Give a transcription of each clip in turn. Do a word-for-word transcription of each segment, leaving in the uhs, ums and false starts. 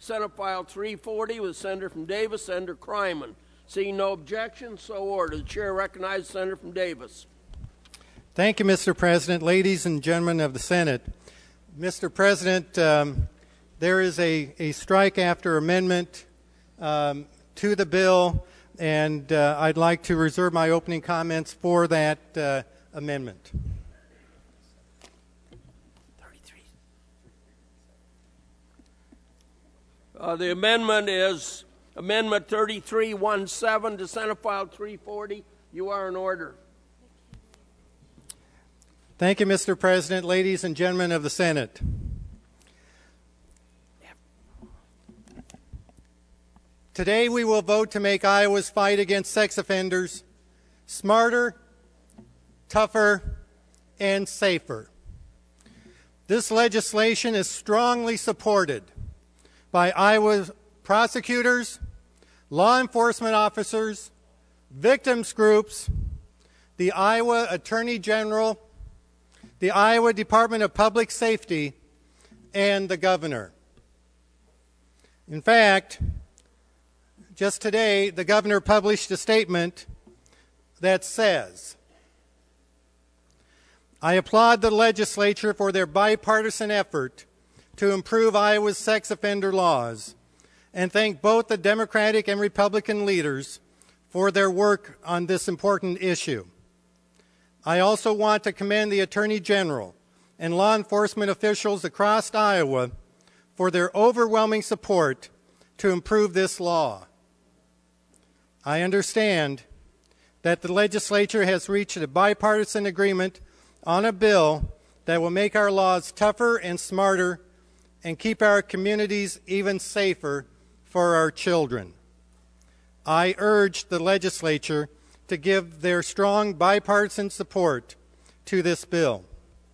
Senate File three forty with Senator from Davis, Senator Kryman. Seeing no objection, so ordered. The chair recognizes Senator from Davis. Thank you, Mister President. Ladies and gentlemen of the Senate, Mister President, um, there is a, a strike after amendment um, to the bill, and uh, I'd like to reserve my opening comments for that uh, amendment. Uh, the amendment is Amendment thirty-three seventeen to Senate File three forty. You are in order. Thank you, Mister President. Ladies and gentlemen of the Senate. Today we will vote to make Iowa's fight against sex offenders smarter, tougher, and safer. This legislation is strongly supported by Iowa's prosecutors, law enforcement officers, victims groups, the Iowa Attorney General, the Iowa Department of Public Safety, and the governor. In fact, just today, the governor published a statement that says, "I applaud the legislature for their bipartisan effort to improve Iowa's sex offender laws and thank both the Democratic and Republican leaders for their work on this important issue. I also want to commend the Attorney General and law enforcement officials across Iowa for their overwhelming support to improve this law. I understand that the legislature has reached a bipartisan agreement on a bill that will make our laws tougher and smarter and keep our communities even safer for our children. I urge the legislature to give their strong bipartisan support to this bill."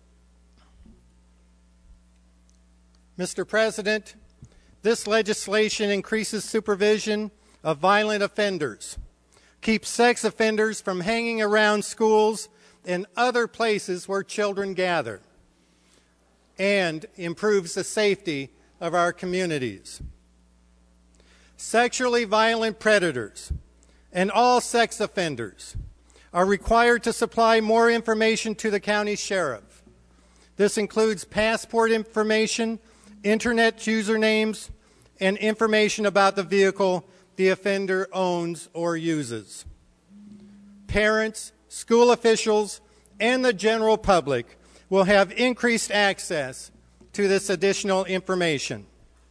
Mister President, this legislation increases supervision of violent offenders, keeps sex offenders from hanging around schools and other places where children gather, and improves the safety of our communities. Sexually violent predators and all sex offenders are required to supply more information to the county sheriff. This includes passport information, internet usernames, and information about the vehicle the offender owns or uses. Parents, school officials, and the general public will have increased access to this additional information.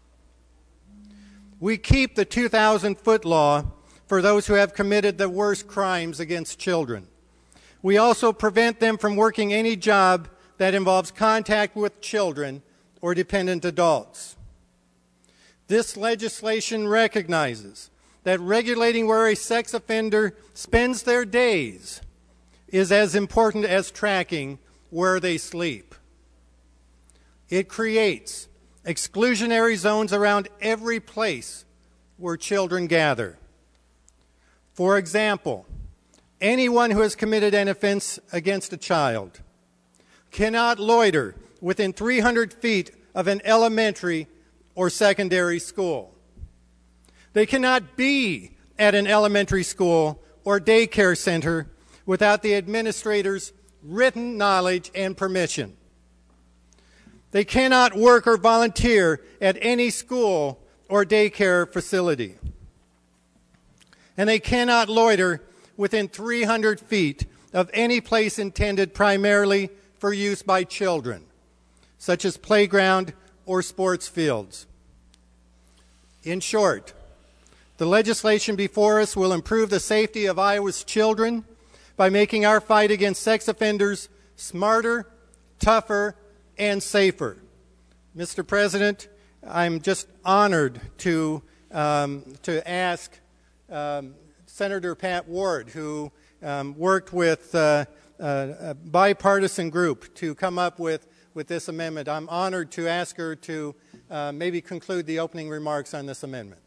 We keep the two thousand foot law for those who have committed the worst crimes against children. We also prevent them from working any job that involves contact with children or dependent adults. This legislation recognizes that regulating where a sex offender spends their days is as important as tracking where they sleep. It creates exclusionary zones around every place where children gather. For example, anyone who has committed an offense against a child cannot loiter within three hundred feet of an elementary or secondary school. They cannot be at an elementary school or daycare center without the administrator's written knowledge and permission. They cannot work or volunteer at any school or daycare facility. And they cannot loiter within three hundred feet of any place intended primarily for use by children, such as playground or sports fields. In short, the legislation before us will improve the safety of Iowa's children by making our fight against sex offenders smarter, tougher, and safer. Mister President, I'm just honored to, um, to ask um, Senator Pat Ward, who um, worked with uh, a bipartisan group to come up with, with this amendment. I'm honored to ask her to uh, maybe conclude the opening remarks on this amendment.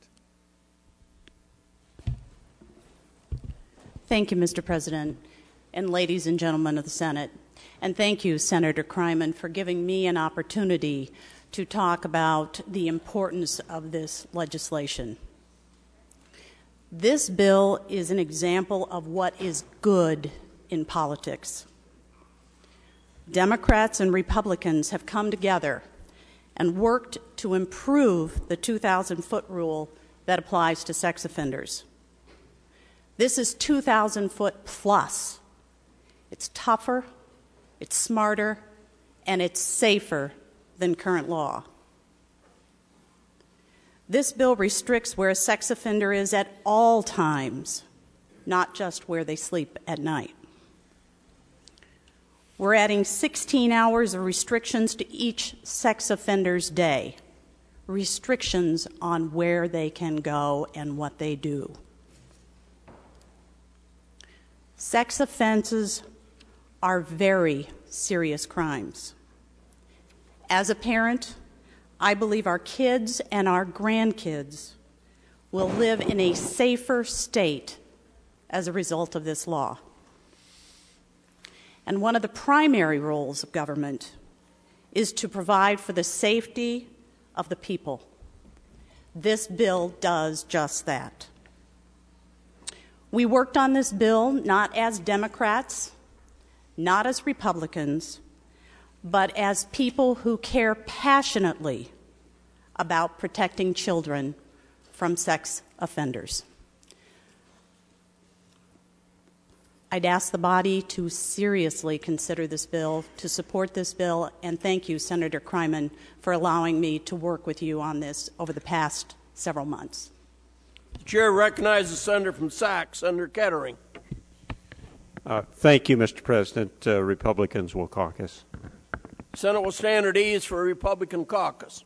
Thank you, Mister President, and ladies and gentlemen of the Senate. And thank you, Senator Kryman, for giving me an opportunity to talk about the importance of this legislation. This bill is an example of what is good in politics. Democrats and Republicans have come together and worked to improve the two thousand foot rule that applies to sex offenders. This is two thousand foot plus. It's tougher, it's smarter, and it's safer than current law. This bill restricts where a sex offender is at all times, not just where they sleep at night. We're adding sixteen hours of restrictions to each sex offender's day, restrictions on where they can go and what they do. Sex offenses are very serious crimes. As a parent, I believe our kids and our grandkids will live in a safer state as a result of this law. And one of the primary roles of government is to provide for the safety of the people. This bill does just that. We worked on this bill not as Democrats, not as Republicans, but as people who care passionately about protecting children from sex offenders. I'd ask the body to seriously consider this bill, to support this bill, and thank you, Senator Kryman, for allowing me to work with you on this over the past several months. The chair recognizes the senator from Sac, Senator Kettering. Uh, thank you, Mister President. Uh, Republicans will caucus. Senate will stand at ease for a Republican caucus.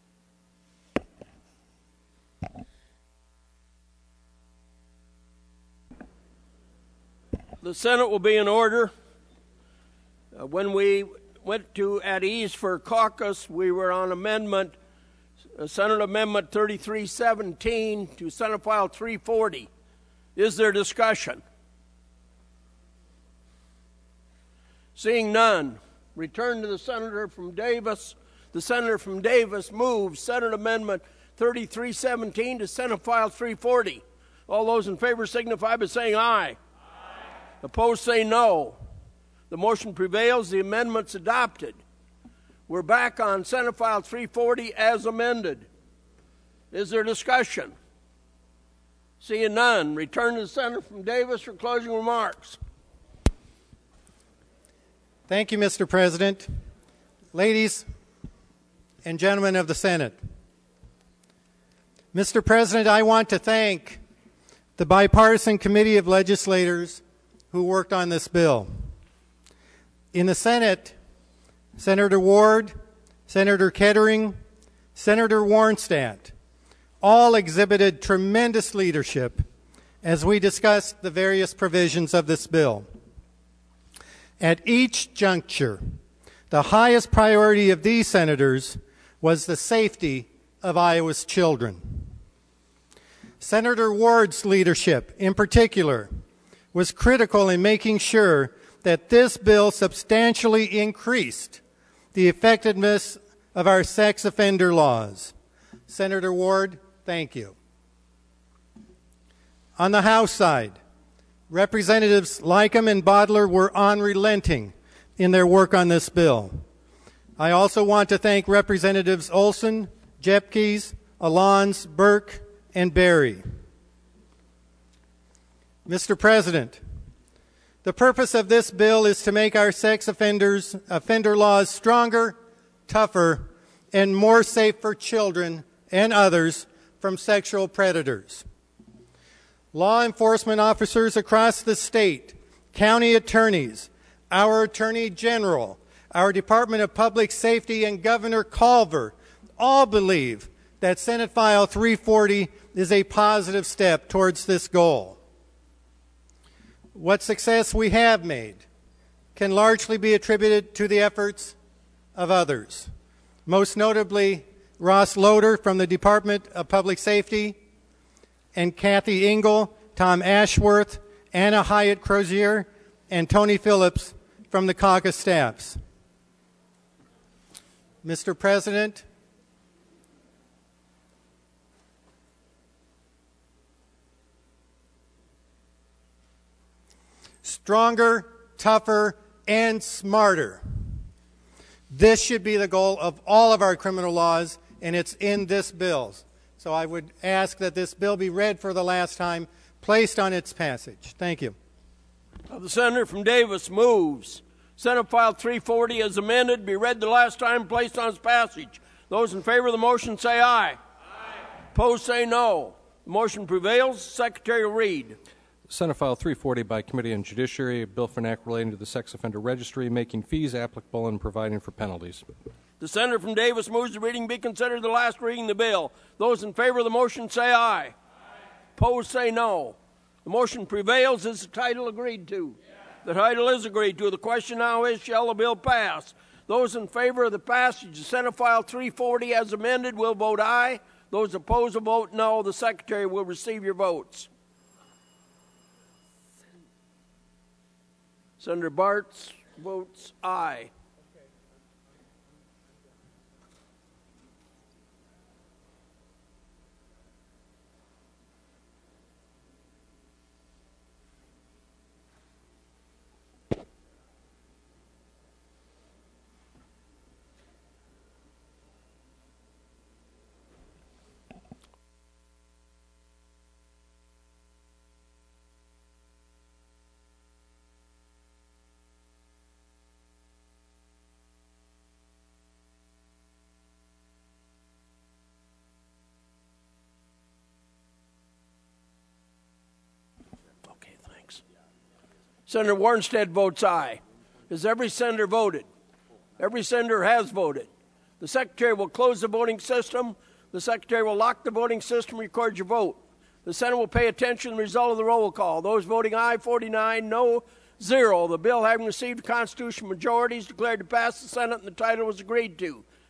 The Senate will be in order. Uh, when we went to at ease for caucus, we were on amendment, uh, Senate Amendment thirty-three seventeen to Senate File three forty. Is there discussion? Seeing none, return to the senator from Davis. The senator from Davis moves Senate Amendment thirty-three seventeen to Senate File three forty. All those in favor signify by saying aye. Aye. Opposed say no. The motion prevails. The amendment's adopted. We're back on Senate File three forty as amended. Is there discussion? Seeing none, return to the senator from Davis for closing remarks. Thank you, Mister President. Ladies and gentlemen of the Senate, Mister President, I want to thank the bipartisan committee of legislators who worked on this bill. In the Senate, Senator Ward, Senator Kettering, Senator Warnstadt all exhibited tremendous leadership as we discussed the various provisions of this bill. At each juncture, the highest priority of these senators was the safety of Iowa's children. Senator Ward's leadership, in particular, was critical in making sure that this bill substantially increased the effectiveness of our sex offender laws. Senator Ward, thank you. On the House side, Representatives Lycum and Bodler were unrelenting in their work on this bill. I also want to thank Representatives Olson, Jepkes, Allons, Burke, and Berry. Mister President, the purpose of this bill is to make our sex offenders, offender laws stronger, tougher, and more safe for children and others from sexual predators. Law enforcement officers across the state, county attorneys, our Attorney General, our Department of Public Safety, and Governor Culver all believe that Senate File three forty is a positive step towards this goal. What success we have made can largely be attributed to the efforts of others, most notably Ross Loader from the Department of Public Safety, and Kathy Engel, Tom Ashworth, Anna Hyatt Crozier, and Tony Phillips from the caucus staffs. Mister President, stronger, tougher, and smarter. This should be the goal of all of our criminal laws, and it's in this bill. So I would ask that this bill be read for the last time, placed on its passage. Thank you. The senator from Davis moves. Senate File three forty as amended be read the last time, placed on its passage. Those in favor of the motion say aye. Aye. Opposed say no. The motion prevails. Secretary will read. Senate File three forty by Committee on Judiciary, a bill for an act relating to the sex offender registry, making fees applicable and providing for penalties. The senator from Davis moves the reading be considered the last reading of the bill. Those in favor of the motion say aye. Aye. Opposed say no. The motion prevails. Is the title agreed to? Yeah. The title is agreed to. The question now is, shall the bill pass? Those in favor of the passage of Senate File three forty as amended will vote aye. Those opposed will vote no. The Secretary will receive your votes. Senator Bartz votes aye. Senator Warnstead votes aye. Has every senator voted? Every senator has voted. The Secretary will close the voting system. The Secretary will lock the voting system, record your vote. The Senate will pay attention to the result of the roll call. Those voting aye, forty-nine, no, zero. The bill having received a constitutional majority is declared to pass the Senate and the title was agreed to.